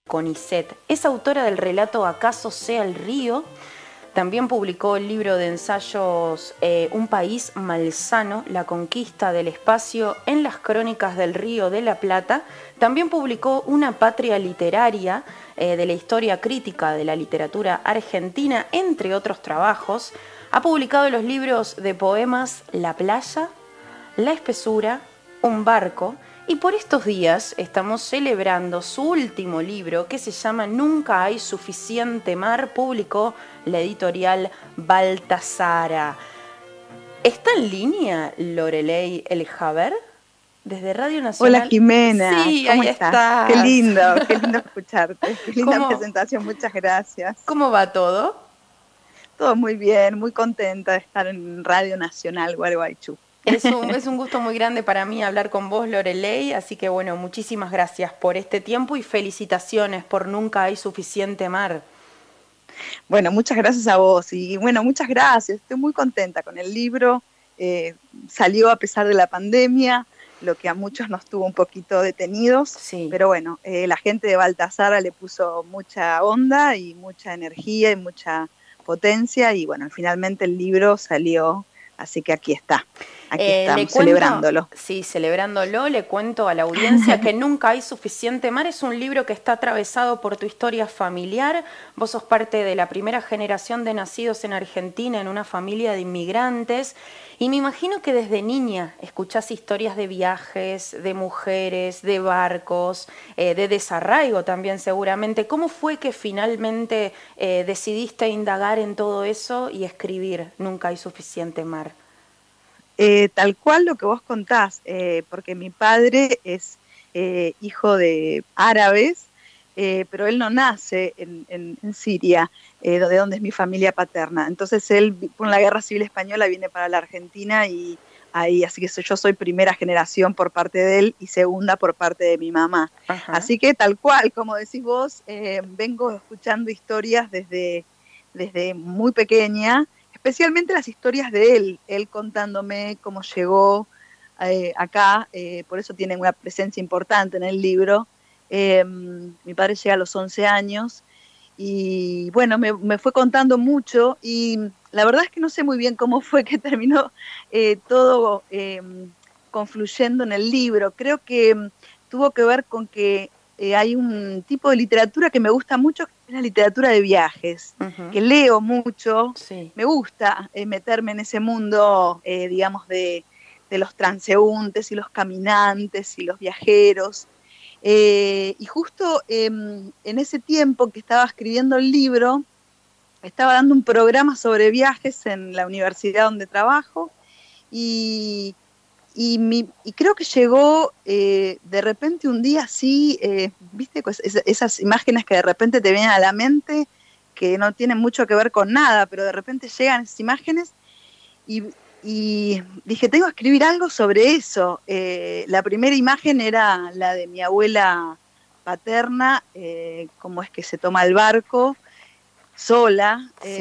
CONICET. Es autora del relato ¿Acaso sea el río? También publicó el libro de ensayos Un país malsano, la conquista del espacio en las crónicas del Río de la Plata. También publicó Una patria literaria de la historia crítica de la literatura argentina, entre otros trabajos. Ha publicado los libros de poemas La playa, La espesura, Un barco. Y por estos días estamos celebrando su último libro, que se llama Nunca hay suficiente mar. Publicó la editorial Baltasara. ¿Está en línea Loreley Eljaber? Desde Radio Nacional. Hola Jimena, Sí, ¿cómo ahí estás? estás. Qué lindo escucharte, qué linda presentación, muchas gracias. ¿Cómo va todo? Todo muy bien, muy contenta de estar en Radio Nacional Gualeguaychú. Es un gusto muy grande para mí hablar con vos, Loreley, así que bueno, muchísimas gracias por este tiempo y felicitaciones por Nunca hay suficiente mar. Bueno, muchas gracias a vos y bueno, muchas gracias, estoy muy contenta con el libro, salió a pesar de la pandemia, lo que a muchos nos tuvo un poquito detenidos, sí. Pero bueno, la gente de Baltasara le puso mucha onda y mucha energía y mucha potencia y bueno, finalmente el libro salió, así que aquí está. Aquí estamos, celebrándolo. Sí, celebrándolo. Le cuento a la audiencia que Nunca hay suficiente mar es un libro que está atravesado por tu historia familiar. Vos sos parte de la primera generación de nacidos en Argentina en una familia de inmigrantes. Y me imagino que desde niña escuchás historias de viajes, de mujeres, de barcos, de desarraigo también seguramente. ¿Cómo fue que finalmente decidiste indagar en todo eso y escribir Nunca hay suficiente mar? Tal cual lo que vos contás, porque mi padre es hijo de árabes, pero él no nace en Siria, de donde es mi familia paterna. Entonces él, con la Guerra Civil Española, viene para la Argentina y ahí, así que yo soy primera generación por parte de él y segunda por parte de mi mamá. Ajá. Así que tal cual, como decís vos, vengo escuchando historias desde muy pequeña, especialmente las historias de él contándome cómo llegó acá, por eso tiene una presencia importante en el libro. Mi padre llega a los 11 años y bueno, me fue contando mucho y la verdad es que no sé muy bien cómo fue que terminó todo confluyendo en el libro. Creo que tuvo que ver con que hay un tipo de literatura que me gusta mucho, que es la literatura de viajes, que leo mucho, sí. Me gusta meterme en ese mundo, digamos, de los transeúntes y los caminantes y los viajeros. Y justo en ese tiempo que estaba escribiendo el libro, estaba dando un programa sobre viajes en la universidad donde trabajo y creo que llegó de repente un día así, viste, esas imágenes que de repente te vienen a la mente, que no tienen mucho que ver con nada, pero de repente llegan esas imágenes y dije, tengo que escribir algo sobre eso. La primera imagen era la de mi abuela paterna, cómo es que se toma el barco sola, sí.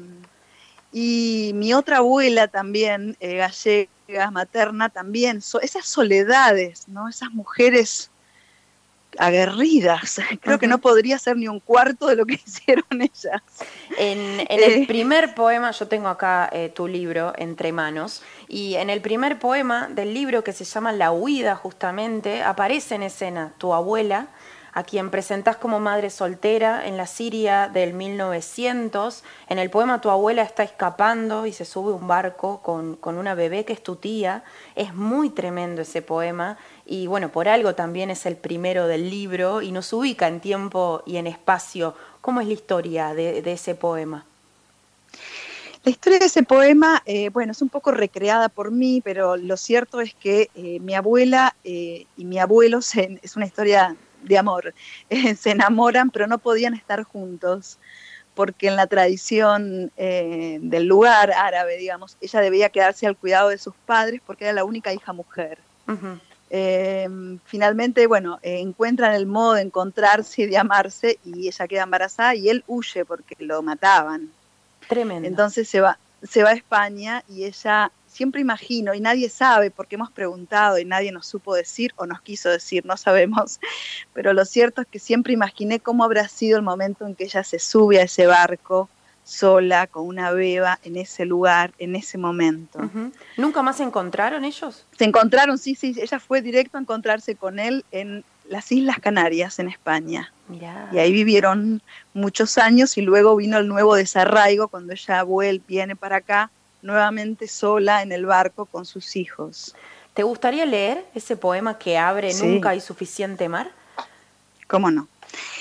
Y mi otra abuela también, gallega, materna, también, esas soledades, ¿no? Esas mujeres aguerridas, creo que no podría ser ni un cuarto de lo que hicieron ellas. En el primer poema, yo tengo acá tu libro entre manos, y en el primer poema del libro, que se llama La huida justamente, aparece en escena tu abuela, a quien presentás como madre soltera en la Siria del 1900. En el poema tu abuela está escapando y se sube a un barco con una bebé que es tu tía. Es muy tremendo ese poema y bueno, por algo también es el primero del libro y nos ubica en tiempo y en espacio. ¿Cómo es la historia de ese poema? La historia de ese poema, bueno, es un poco recreada por mí, pero lo cierto es que mi abuela y mi abuelo es una historia de amor, se enamoran pero no podían estar juntos porque en la tradición del lugar árabe, digamos, ella debía quedarse al cuidado de sus padres porque era la única hija mujer. Finalmente, bueno, encuentran el modo de encontrarse y de amarse y ella queda embarazada y él huye porque lo mataban. Tremendo. Entonces se va a España y ella siempre imagino, y nadie sabe porque hemos preguntado y nadie nos supo decir o nos quiso decir, no sabemos, pero lo cierto es que siempre imaginé cómo habrá sido el momento en que ella se sube a ese barco sola, con una beba, en ese lugar, en ese momento. Uh-huh. ¿Nunca más se encontraron ellos? Se encontraron, sí, ella fue directo a encontrarse con él en las Islas Canarias, en España. Mirá. Y ahí vivieron muchos años y luego vino el nuevo desarraigo cuando ella viene para acá, nuevamente sola en el barco con sus hijos. ¿Te gustaría leer ese poema que abre Sí. Nunca hay suficiente mar? ¿Cómo no?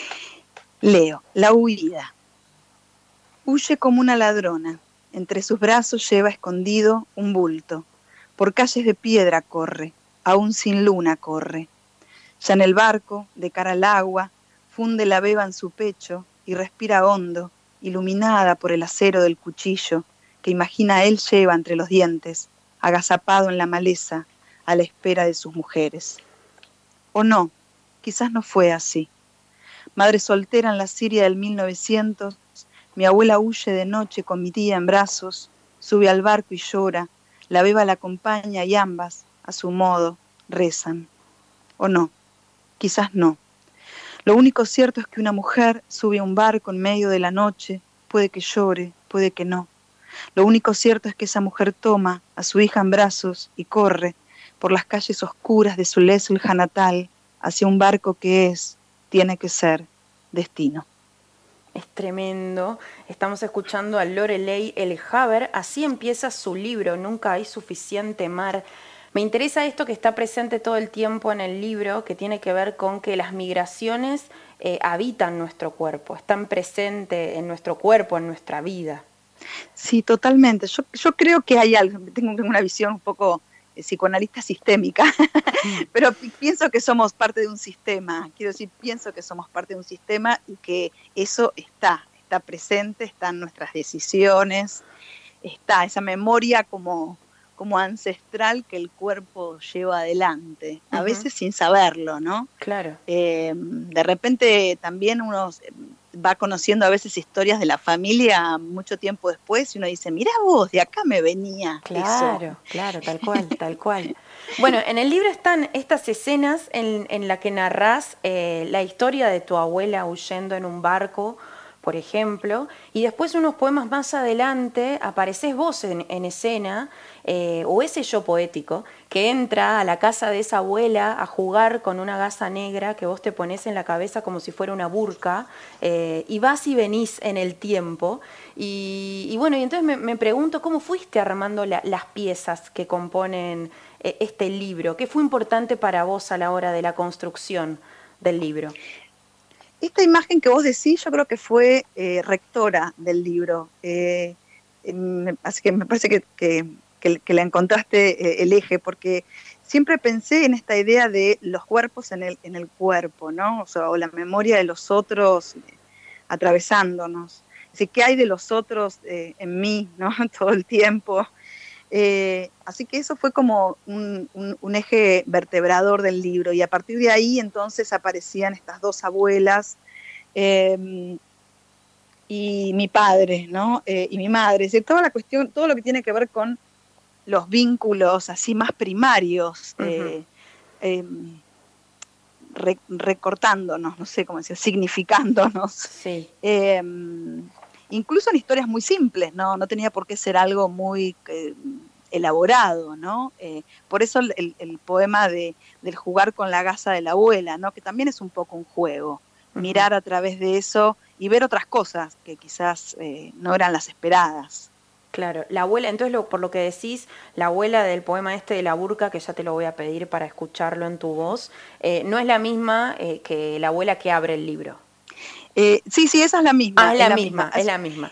Leo, La huida. Huye como una ladrona, entre sus brazos lleva escondido un bulto. Por calles de piedra corre, aún sin luna corre. Ya en el barco, de cara al agua, funde la beba en su pecho y respira hondo, iluminada por el acero del cuchillo que imagina él lleva entre los dientes, agazapado en la maleza, a la espera de sus mujeres. O no, quizás no fue así. Madre soltera en la Siria del 1900, mi abuela huye de noche con mi tía en brazos, sube al barco y llora, la beba la acompaña y ambas, a su modo, rezan. O no, quizás no. Lo único cierto es que una mujer sube a un barco en medio de la noche, puede que llore, puede que no. Lo único cierto es que esa mujer toma a su hija en brazos y corre por las calles oscuras de su Lesulja natal hacia un barco que tiene que ser, destino. Es tremendo. Estamos escuchando a Lorelei Elhaber. Así empieza su libro, Nunca hay suficiente mar. Me interesa esto que está presente todo el tiempo en el libro, que tiene que ver con que las migraciones habitan nuestro cuerpo, están presentes en nuestro cuerpo, en nuestra vida. Sí, totalmente. Yo creo que hay algo, tengo una visión un poco psicoanalista sistémica, pero pienso que somos parte de un sistema, pienso que somos parte de un sistema y que eso está presente, están nuestras decisiones, está esa memoria como ancestral que el cuerpo lleva adelante, a veces sin saberlo, ¿no? Claro. De repente también uno va conociendo a veces historias de la familia mucho tiempo después y uno dice, mirá vos, de acá me venía eso. Claro, tal cual. Bueno, en el libro están estas escenas en las que narrás la historia de tu abuela huyendo en un barco, por ejemplo, y después unos poemas más adelante apareces vos en escena, o ese yo poético, que entra a la casa de esa abuela a jugar con una gasa negra que vos te ponés en la cabeza como si fuera una burka, y vas y venís en el tiempo. Y bueno, y entonces me pregunto, ¿cómo fuiste armando las piezas que componen este libro? ¿Qué fue importante para vos a la hora de la construcción del libro? Esta imagen que vos decís, yo creo que fue rectora del libro. Así que me parece que la encontraste el eje, porque siempre pensé en esta idea de los cuerpos en el cuerpo, ¿no? O la memoria de los otros atravesándonos. Así que hay de los otros en mí, ¿no? Todo el tiempo. Así que eso fue como un eje vertebrador del libro, y a partir de ahí entonces aparecían estas dos abuelas y mi padre, ¿no? Y mi madre, es decir, toda la cuestión, todo lo que tiene que ver con los vínculos así más primarios, recortándonos, no sé cómo decir, significándonos. Sí. Incluso en historias muy simples, no tenía por qué ser algo muy elaborado, ¿no? Por eso el poema del jugar con la gasa de la abuela, ¿no? Que también es un poco un juego, mirar a través de eso y ver otras cosas que quizás no eran las esperadas. Claro, la abuela, entonces por lo que decís, la abuela del poema de la burka, que ya te lo voy a pedir para escucharlo en tu voz, no es la misma que la abuela que abre el libro. Sí, esa es la misma. Es la misma. No es la misma.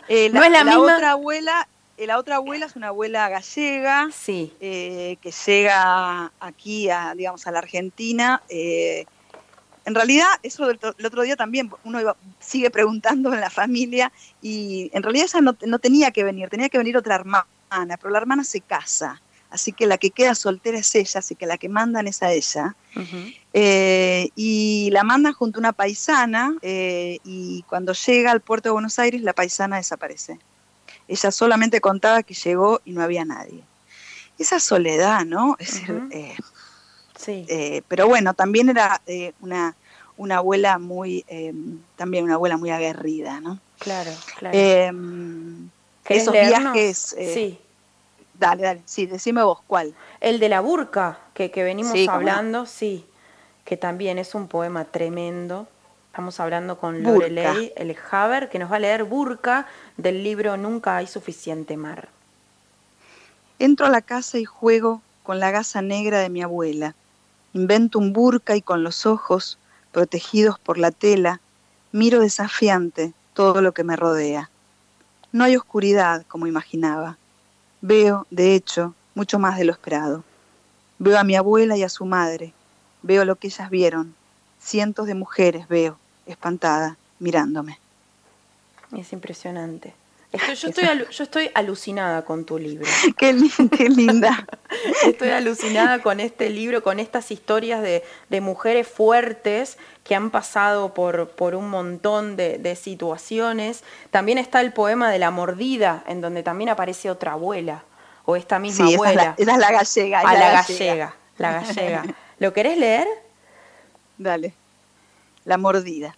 La otra abuela es una abuela gallega, sí. Que llega aquí a la Argentina. En realidad, eso el otro día también, uno sigue preguntando en la familia, y en realidad ella no tenía que venir otra hermana, pero la hermana se casa. Así que la que queda soltera es ella, así que la que mandan es a ella. Y la mandan junto a una paisana, y cuando llega al puerto de Buenos Aires, la paisana desaparece. Ella solamente contaba que llegó y no había nadie. esa soledad, ¿no? Es decir, Ujú. Sí, pero bueno, también era una abuela también una abuela muy aguerrida, ¿no? claro, claro. Eh, ¿Querés esos leernos? viajes, Sí. dale, sí, decime vos cuál. El de la burka, que venimos Sí, cómo no. hablando, sí, que también es un poema tremendo. Estamos hablando con Burka. Loreley El Haber, que nos va a leer Burka del libro Nunca hay suficiente mar. Entro a la casa y juego con la gasa negra de mi abuela. Invento un burka y con los ojos, protegidos por la tela, miro desafiante todo lo que me rodea. No hay oscuridad como imaginaba. Veo, de hecho, mucho más de lo esperado. Veo a mi abuela y a su madre. Veo lo que ellas vieron. Cientos de mujeres veo, espantada, mirándome. Es impresionante. Eso. Yo estoy alucinada con tu libro. Qué linda. Estoy alucinada con este libro, con estas historias de mujeres fuertes que han pasado por un montón de situaciones. También está el poema de La Mordida, en donde también aparece otra abuela, o esta misma Sí, abuela, esa es la gallega, es a la la gallega. gallega, la gallega. ¿Lo querés leer? Dale, la mordida.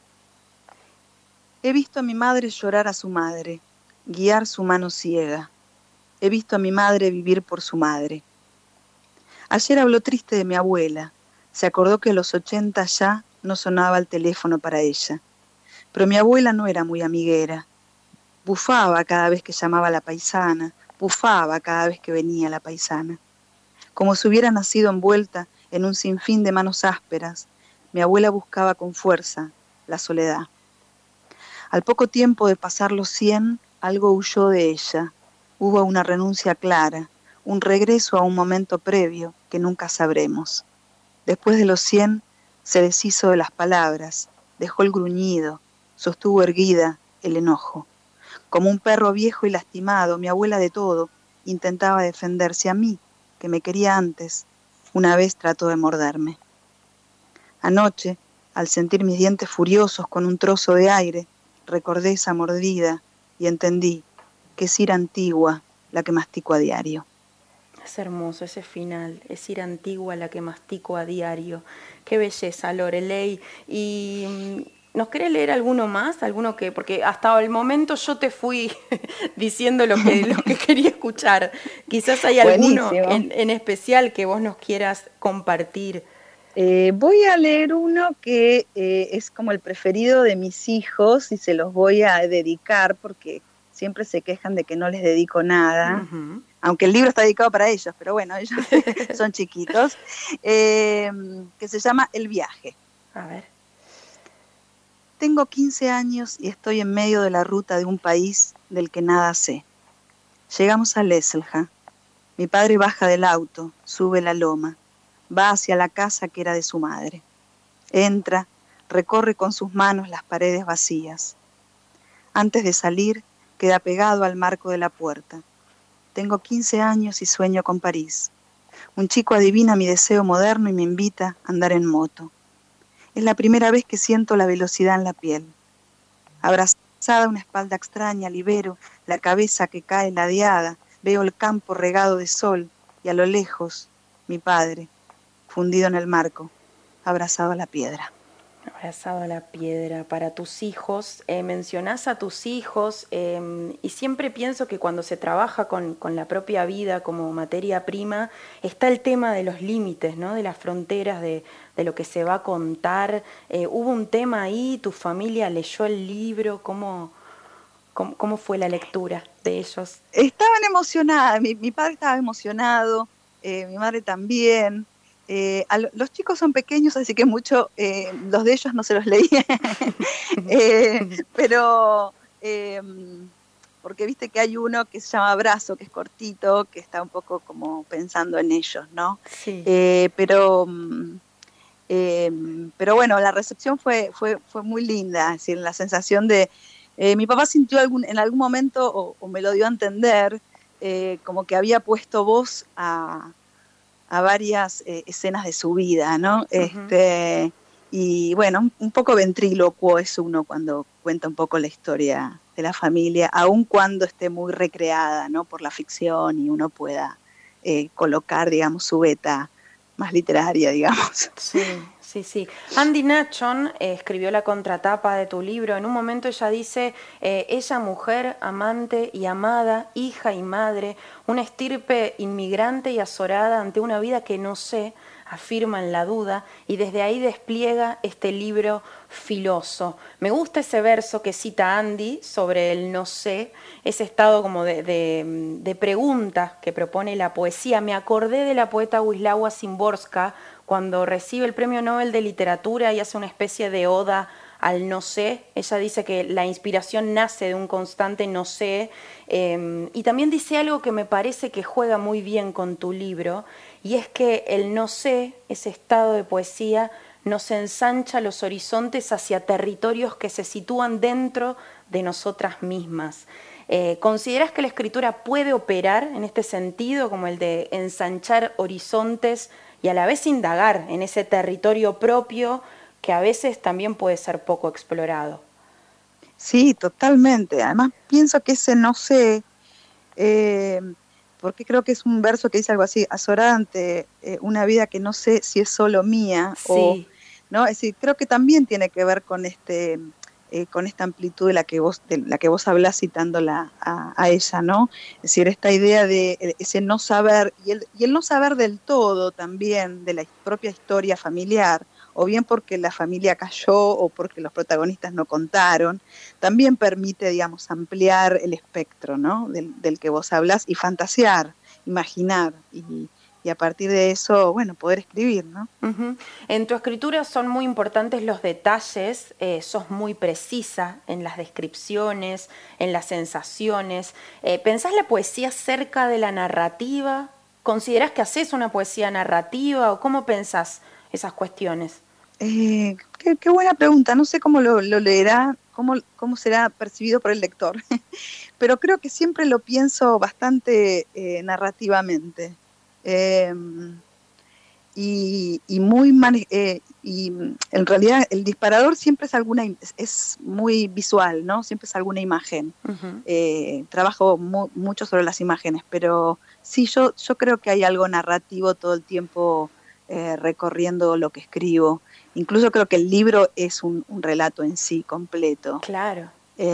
He visto a mi madre llorar a su madre, guiar su mano ciega. He visto a mi madre vivir por su madre. Ayer habló triste de mi abuela. Se acordó que a los 80 ya no sonaba el teléfono para ella. Pero mi abuela no era muy amiguera. Bufaba cada vez que llamaba a la paisana, bufaba cada vez que venía la paisana. Como si hubiera nacido envuelta en un sinfín de manos ásperas, mi abuela buscaba con fuerza la soledad. Al poco tiempo de pasar los 100, algo huyó de ella. Hubo una renuncia clara, un regreso a un momento previo que nunca sabremos. Después de los 100, se deshizo de las palabras, dejó el gruñido, sostuvo erguida el enojo. Como un perro viejo y lastimado, mi abuela de todo intentaba defenderse a mí, que me quería antes. Una vez trató de morderme. Anoche, al sentir mis dientes furiosos con un trozo de aire, recordé esa mordida y entendí que es ira antigua la que mastico a diario. Es hermoso ese final, es ir antigua la que mastico a diario. Qué belleza, Loreley. Y ¿nos querés leer alguno más? Alguno que, porque hasta el momento yo te fui diciendo lo que quería escuchar. Quizás hay alguno Buenísimo. en especial que vos nos quieras compartir. Voy a leer uno que es como el preferido de mis hijos y se los voy a dedicar porque siempre se quejan de que no les dedico nada, aunque el libro está dedicado para ellos, pero bueno, ellos son chiquitos, que se llama El viaje. A ver. Tengo 15 años y estoy en medio de la ruta de un país del que nada sé. Llegamos a Leselja. Mi padre baja del auto, sube la loma. Va hacia la casa que era de su madre. Entra, recorre con sus manos las paredes vacías. Antes de salir, queda pegado al marco de la puerta. Tengo 15 años y sueño con París. Un chico adivina mi deseo moderno y me invita a andar en moto. Es la primera vez que siento la velocidad en la piel. Abrazada a una espalda extraña, libero la cabeza que cae ladeada, veo el campo regado de sol y a lo lejos, mi padre, fundido en el marco, abrazado a la piedra. Abrazado a la piedra. Para tus hijos, mencionás a tus hijos y siempre pienso que cuando se trabaja con la propia vida como materia prima, está el tema de los límites, ¿no? De las fronteras, de lo que se va a contar. ¿Hubo un tema ahí? ¿Tu familia leyó el libro? ¿Cómo fue la lectura de ellos? Estaban emocionadas, mi padre estaba emocionado, mi madre también. Los chicos son pequeños, así que mucho, los de ellos no se los leía, pero porque viste que hay uno que se llama Abrazo, que es cortito, que está un poco como pensando en ellos, ¿no? Sí. Pero bueno, la recepción fue muy linda, es decir, la sensación de... mi papá sintió en algún momento, o me lo dio a entender, como que había puesto voz a varias escenas de su vida, ¿no? Y bueno, un poco ventrílocuo es uno cuando cuenta un poco la historia de la familia, aun cuando esté muy recreada, ¿no? Por la ficción y uno pueda colocar, digamos, su beta más literaria, digamos. Sí, sí, sí. Andy Nachon escribió la contratapa de tu libro. En un momento ella dice, ella mujer, amante y amada, hija y madre, una estirpe inmigrante y azorada ante una vida que no sé, afirma en la duda, y desde ahí despliega este libro filoso. Me gusta ese verso que cita Andy sobre el no sé, ese estado como de pregunta que propone la poesía. Me acordé de la poeta Wisława Szymborska cuando recibe el Premio Nobel de Literatura y hace una especie de oda al no sé. Ella dice que la inspiración nace de un constante no sé, y también dice algo que me parece que juega muy bien con tu libro, y es que el no sé, ese estado de poesía, nos ensancha los horizontes hacia territorios que se sitúan dentro de nosotras mismas. ¿Consideras que la escritura puede operar en este sentido, como el de ensanchar horizontes y a la vez indagar en ese territorio propio que a veces también puede ser poco explorado? Sí, totalmente. Además, pienso que ese no sé, porque creo que es un verso que dice algo así, azorada ante una vida que no sé si es solo mía, o, Sí. ¿no? Es decir, creo que también tiene que ver con esta amplitud de la que vos hablás citándola a ella, ¿no? Es decir, esta idea de ese no saber, y el no saber del todo también de la propia historia familiar, o bien porque la familia cayó o porque los protagonistas no contaron, también permite, digamos, ampliar el espectro, ¿no? del que vos hablas y fantasear, imaginar y a partir de eso, bueno, poder escribir, ¿no? Uh-huh. En tu escritura son muy importantes los detalles, sos muy precisa en las descripciones, en las sensaciones. ¿Pensás la poesía cerca de la narrativa? ¿Considerás que haces una poesía narrativa o cómo pensás esas cuestiones? Qué buena pregunta, no sé cómo lo leerá, cómo será percibido por el lector, pero creo que siempre lo pienso bastante narrativamente. Eh, y en realidad el disparador siempre es muy visual, ¿no? Siempre es alguna imagen. Uh-huh. Trabajo mucho sobre las imágenes, pero sí, yo creo que hay algo narrativo todo el tiempo recorriendo lo que escribo. Incluso creo que el libro es un relato en sí completo. Claro.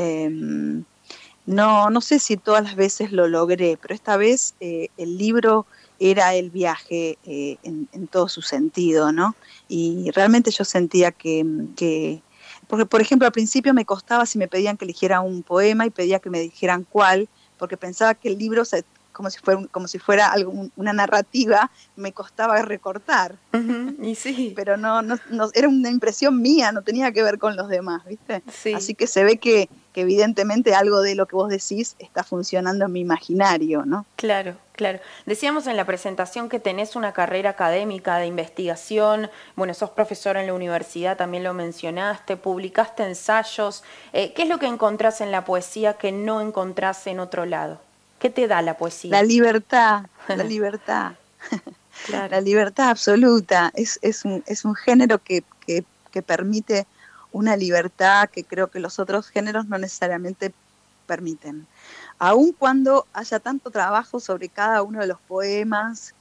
No sé si todas las veces lo logré, pero esta vez el libro era el viaje en todo su sentido, ¿no? Y realmente yo sentía porque por ejemplo al principio me costaba si me pedían que eligiera un poema y pedía que me dijeran cuál, porque pensaba que el libro, como si fuera una narrativa, me costaba recortar. Uh-huh. Y sí. Pero no, era una impresión mía, no tenía que ver con los demás, ¿viste? Sí. Así que se ve que evidentemente algo de lo que vos decís está funcionando en mi imaginario, ¿no? Claro, claro. Decíamos en la presentación que tenés una carrera académica de investigación, bueno, sos profesor en la universidad, también lo mencionaste, publicaste ensayos. ¿Qué es lo que encontrás en la poesía que no encontrás en otro lado? ¿Qué te da la poesía? La libertad, la libertad. Claro. La libertad absoluta. Es un género que permite una libertad que creo que los otros géneros no necesariamente permiten. Aun cuando haya tanto trabajo sobre cada uno de los poemas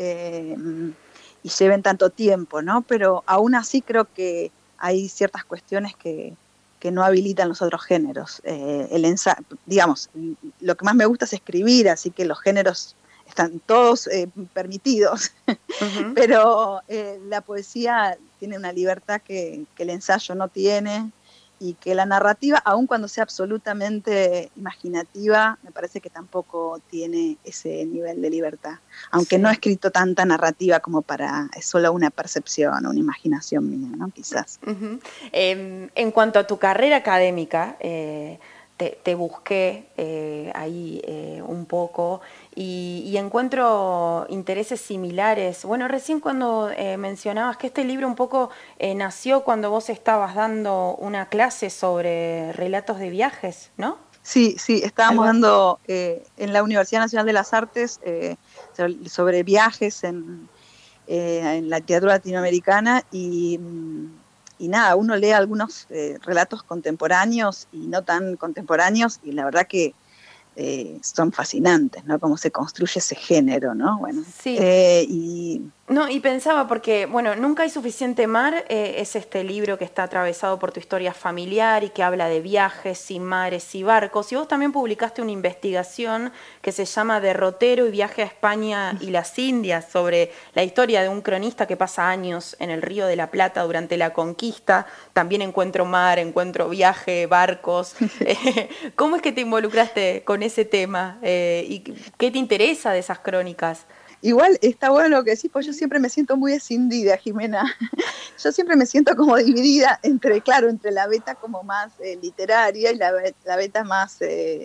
y lleven tanto tiempo, ¿no? Pero aún así creo que hay ciertas cuestiones que no habilitan los otros géneros. Digamos, lo que más me gusta es escribir, así que los géneros están todos permitidos, uh-huh. Pero la poesía tiene una libertad que el ensayo no tiene, y que la narrativa, aun cuando sea absolutamente imaginativa, me parece que tampoco tiene ese nivel de libertad, aunque sí. No he escrito tanta narrativa como para, es solo una percepción, una imaginación mía, ¿no? Quizás. Uh-huh. En cuanto a tu carrera académica, te busqué ahí un poco y encuentro intereses similares. Bueno, recién cuando mencionabas que este libro un poco nació cuando vos estabas dando una clase sobre relatos de viajes, ¿no? Sí, estábamos dando en la Universidad Nacional de las Artes sobre viajes en la literatura latinoamericana y nada, uno lee algunos relatos contemporáneos y no tan contemporáneos y la verdad que son fascinantes, ¿no? Cómo se construye ese género, ¿no? Bueno, Sí. No, y pensaba porque, bueno, Nunca hay suficiente mar es este libro que está atravesado por tu historia familiar y que habla de viajes y mares y barcos. Y vos también publicaste una investigación que se llama Derrotero y viaje a España y las Indias, sobre la historia de un cronista que pasa años en el Río de la Plata durante la conquista. También encuentro mar, encuentro viaje, barcos. ¿Cómo es que te involucraste con ese tema? ¿Y qué te interesa de esas crónicas? Igual está bueno lo que decís, pues yo siempre me siento muy escindida, Jimena. Yo siempre me siento como dividida entre, claro, entre la beta como más literaria y la beta más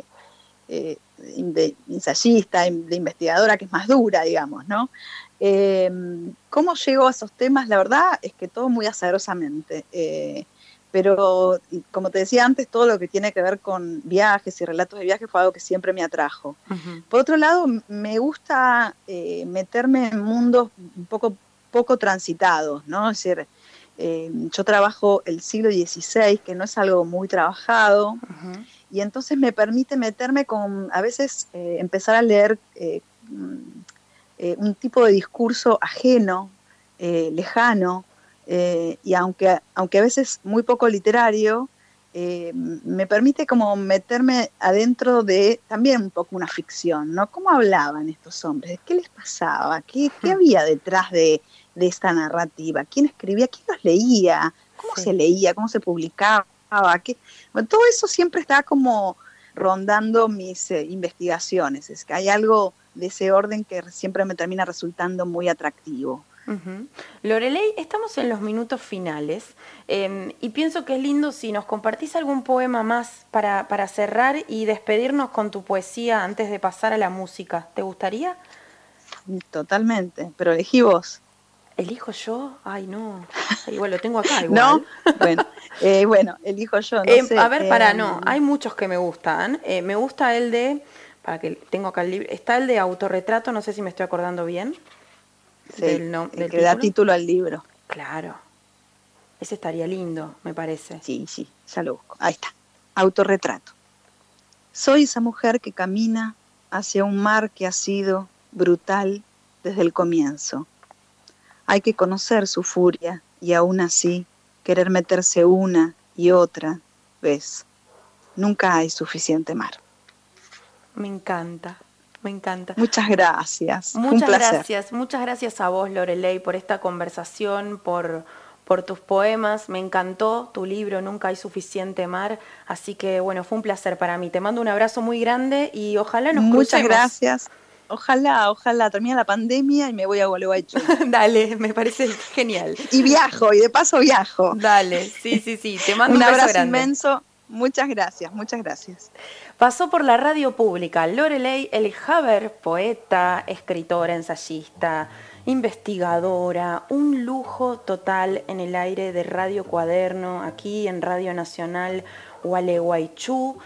ensayista, de investigadora, que es más dura, digamos, ¿no? ¿Cómo llego a esos temas? La verdad es que todo muy azarosamente. Pero, como te decía antes, todo lo que tiene que ver con viajes y relatos de viajes fue algo que siempre me atrajo. Uh-huh. Por otro lado, me gusta meterme en mundos un poco transitados, ¿no? Es decir, yo trabajo el siglo XVI, que no es algo muy trabajado, uh-huh. Y entonces me permite meterme con, a veces, empezar a leer un tipo de discurso ajeno, lejano, y aunque a veces muy poco literario, me permite como meterme adentro de también un poco una ficción, ¿no? ¿Cómo hablaban estos hombres? ¿Qué les pasaba? ¿Qué había detrás de esta narrativa? ¿Quién escribía? ¿Quién los leía? ¿Cómo se leía? ¿Cómo se publicaba? Bueno, todo eso siempre está como rondando mis investigaciones. Es que hay algo de ese orden que siempre me termina resultando muy atractivo. Uh-huh. Loreley, estamos en los minutos finales y pienso que es lindo si nos compartís algún poema más para cerrar y despedirnos con tu poesía antes de pasar a la música. ¿Te gustaría? Totalmente, pero elegí vos. ¿Elijo yo? Ay, no. Igual lo tengo acá igual. ¿No? Bueno, elijo yo, no sé. A ver, no. Hay muchos que me gustan. Me gusta el de, para que tengo acá el libro, está el de Autorretrato, no sé si me estoy acordando bien. Sí, del que da título al libro. Claro. Ese estaría lindo, me parece. Sí, ya lo busco. Ahí está. Autorretrato. Soy esa mujer que camina hacia un mar que ha sido brutal desde el comienzo. Hay que conocer su furia y aún así querer meterse una y otra vez. Nunca hay suficiente mar. Me encanta. Me encanta. Muchas gracias. Muchas gracias. Muchas gracias a vos, Loreley, por esta conversación, por tus poemas. Me encantó tu libro, Nunca hay suficiente mar. Así que, bueno, fue un placer para mí. Te mando un abrazo muy grande y ojalá nos crucemos. Muchas gracias. Ojalá termine la pandemia y me voy a Gualeguaychú. Dale, me parece genial. Y de paso viajo. Dale, sí. Te mando un abrazo grande. Inmenso. Muchas gracias. Pasó por la radio pública Loreley Elhaber, poeta, escritora, ensayista, investigadora, un lujo total en el aire de Radio Cuaderno, aquí en Radio Nacional Gualeguaychú.